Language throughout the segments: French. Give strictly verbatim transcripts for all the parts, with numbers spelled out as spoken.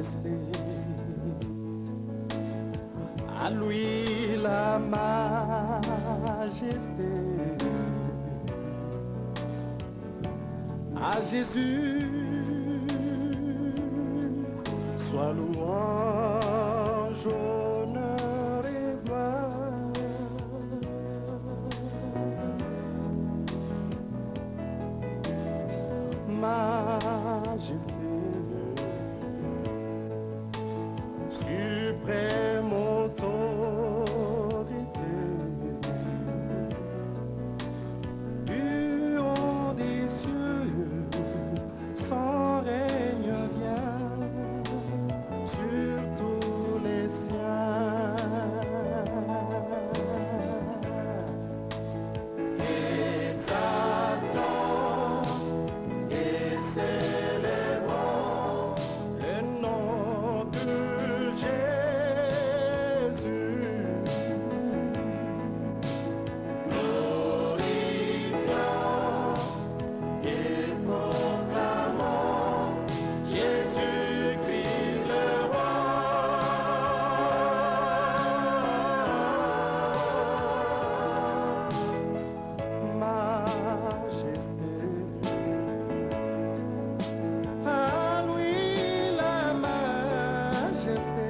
majesté. À lui la majesté. À Jésus soit louange, honneur et gloire. Majesté, suprême autorité, du haut des cieux, son règne vient sur tous les siens. Exaltons et célébrons le nom de Jésus. Glorifions et proclamons Jésus-Christ le roi. Majesté, à lui la majesté.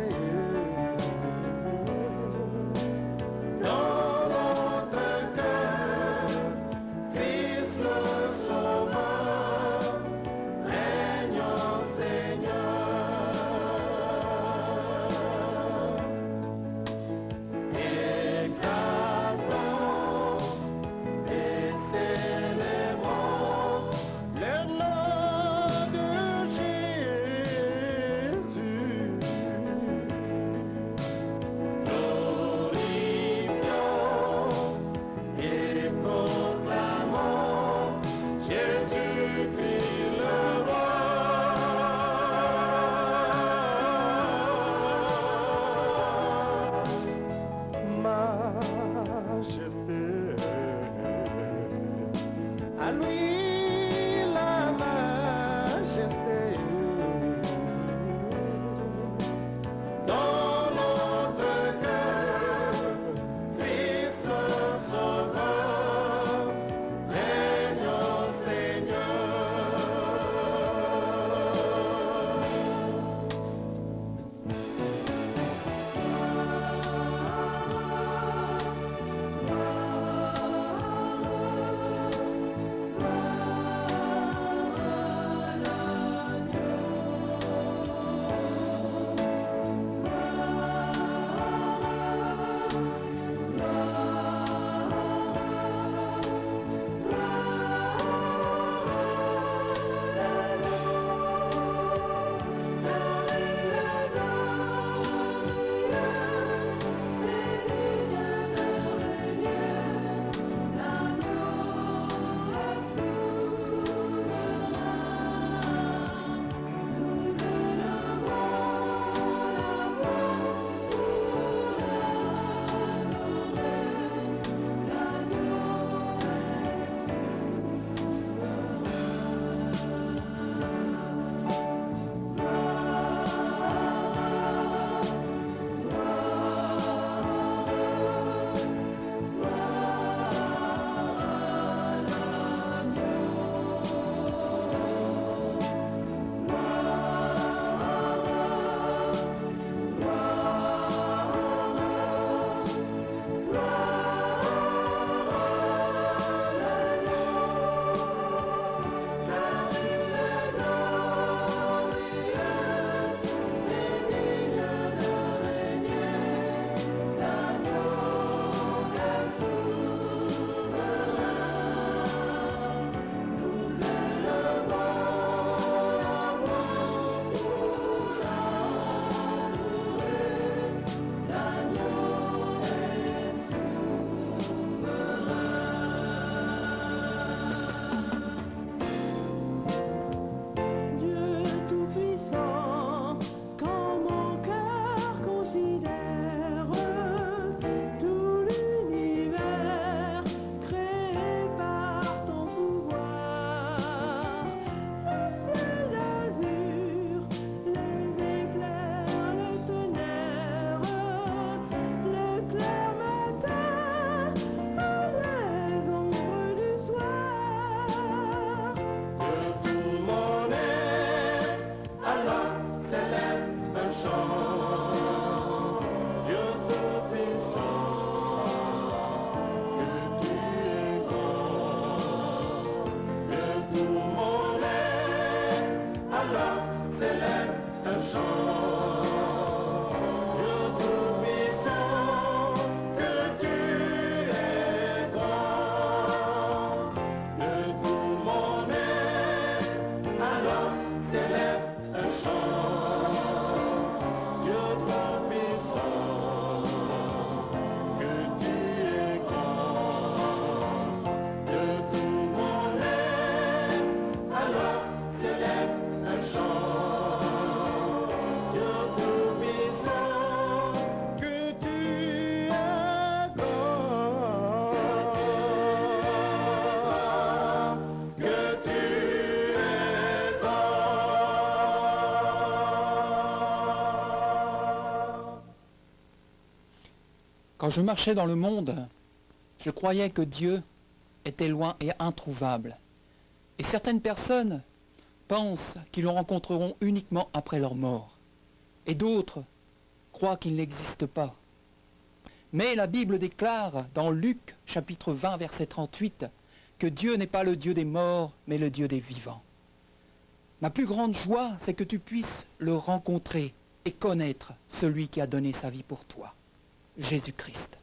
Dans notre cœur, Christ le Sauveur, régnant Seigneur. Exaltons et célébrons le nom de Jésus. Glorifions et proclamons Jésus-Christ le roi. Majesté, à lui la majesté. Dans notre cœur, Christ le Sauveur, régnant Seigneur. Quand je marchais dans le monde, je croyais que Dieu était loin et introuvable. Et certaines personnes pensent qu'ils le rencontreront uniquement après leur mort. Et d'autres croient qu'il n'existe pas. Mais la Bible déclare dans Luc chapitre vingt verset trente-huit que Dieu n'est pas le Dieu des morts mais le Dieu des vivants. Ma plus grande joie, c'est que tu puisses le rencontrer et connaître celui qui a donné sa vie pour toi. Jésus-Christ.